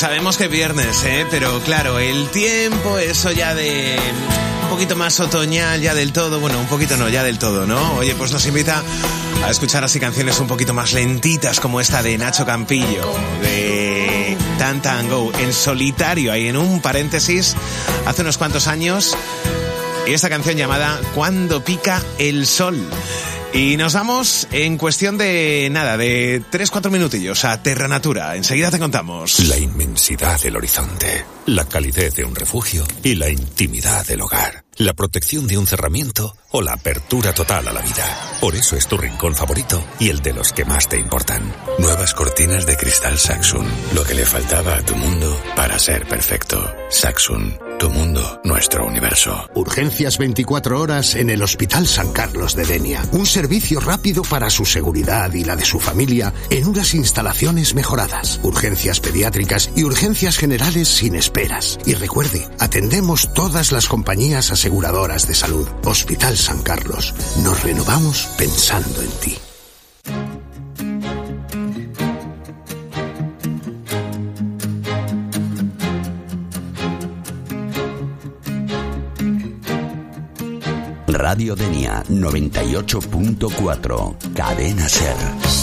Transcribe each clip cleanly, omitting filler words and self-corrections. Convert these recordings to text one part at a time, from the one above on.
Sabemos que es viernes, pero claro, el tiempo, eso ya de un poquito más otoñal, ya del todo, bueno, un poquito no, ya del todo, ¿no? Oye, pues nos invita a escuchar así canciones un poquito más lentitas como esta de Nacho Campillo, de Tan Tan Go, en solitario, ahí en un paréntesis, hace unos cuantos años, y esta canción llamada Cuando pica el sol. Y nos vamos en cuestión de nada, de 3-4 minutillos a Terra Natura. Enseguida te contamos. La inmensidad del horizonte, la calidez de un refugio y la intimidad del hogar. La protección de un cerramiento o la apertura total a la vida. Por eso es tu rincón favorito y el de los que más te importan. Nuevas cortinas de cristal Saxum. Lo que le faltaba a tu mundo para ser perfecto. Saxum. Tu mundo, nuestro universo. Urgencias 24 horas en el Hospital San Carlos de Denia. Un servicio rápido para su seguridad y la de su familia en unas instalaciones mejoradas. Urgencias pediátricas y urgencias generales sin esperas. Y recuerde, atendemos todas las compañías aseguradoras de salud. Hospital San Carlos. Nos renovamos pensando en ti. Radio Denia 98.4, Cadena Ser.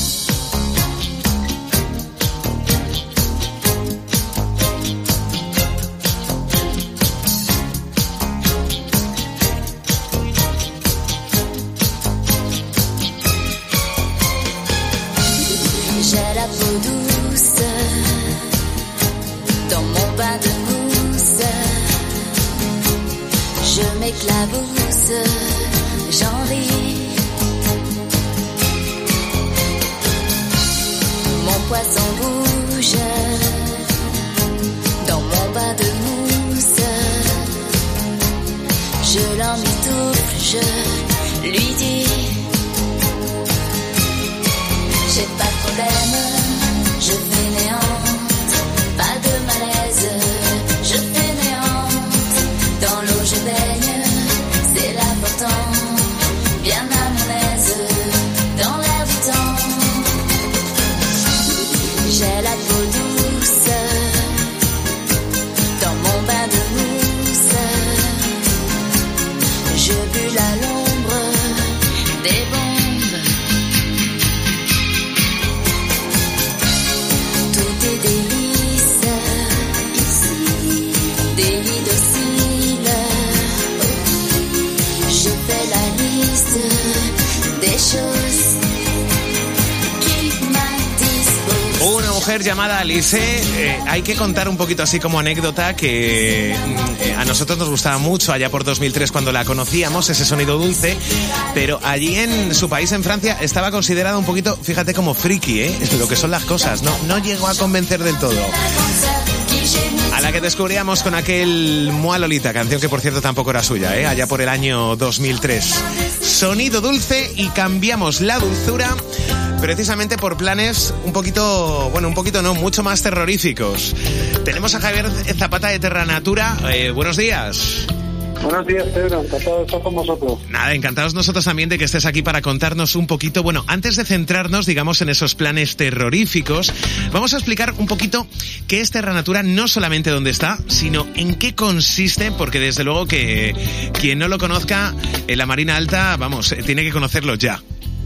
J'ai la peau douce dans mon bain de mousse. Je m'éclabousse, j'en ris. Mon poisson bouge dans mon bain de mousse. Je l'emmitoufle, je lui dis j'ai pas de problème, je fainéante, pas de malaise, je fainéante, dans l'eau je baigne, c'est l'important, bien à mon aise, dans l'air du temps. J'ai la peau douce, dans mon bain de mousse, je bulle à l'ombre des bombes. Una mujer llamada Alice, hay que contar un poquito así como anécdota que a nosotros nos gustaba mucho allá por 2003 cuando la conocíamos, ese sonido dulce, pero allí en su país, en Francia, estaba considerada un poquito, fíjate, como friki, lo que son las cosas, no llegó a convencer del todo. A la que descubríamos con aquel Moi Lolita, canción que por cierto tampoco era suya, allá por el año 2003. Sonido dulce y cambiamos la dulzura precisamente por planes un poquito no, mucho más terroríficos. Tenemos a Javier Zapata de Terra Natura. Buenos días. Buenos días, Pedro. Encantado de estar con vosotros. Nada, encantados nosotros también de que estés aquí para contarnos un poquito. Bueno, antes de centrarnos, digamos, en esos planes terroríficos, vamos a explicar un poquito qué es Terra Natura, no solamente dónde está, sino en qué consiste, porque desde luego que quien no lo conozca en la Marina Alta, vamos, tiene que conocerlo ya.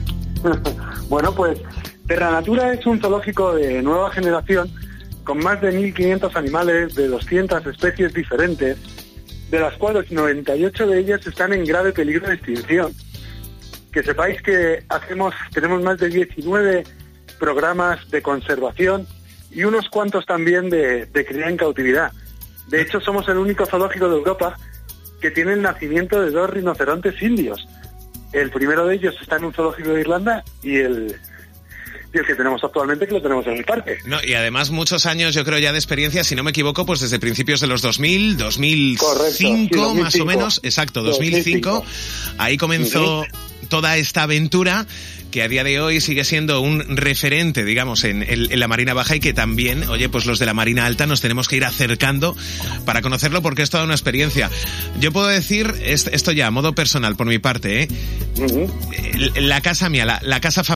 Bueno, pues Terra Natura es un zoológico de nueva generación con más de 1.500 animales de 200 especies diferentes, de las cuales 98 de ellas están en grave peligro de extinción. Que sepáis que tenemos más de 19 programas de conservación y unos cuantos también de cría en cautividad. De hecho, somos el único zoológico de Europa que tiene el nacimiento de 2 rinocerontes indios. El primero de ellos está en un zoológico de Irlanda y el que tenemos actualmente, que lo tenemos en el parque. No, y además muchos años, yo creo, ya de experiencia, si no me equivoco, pues desde principios de los 2000, 2005, correcto, sí, 2005, más o menos, exacto, 2005, ahí comenzó toda esta aventura que a día de hoy sigue siendo un referente, digamos, en la Marina Baja y que también, oye, pues los de la Marina Alta nos tenemos que ir acercando para conocerlo porque es toda una experiencia. Yo puedo decir esto ya a modo personal por mi parte, la casa mía, la casa familiar,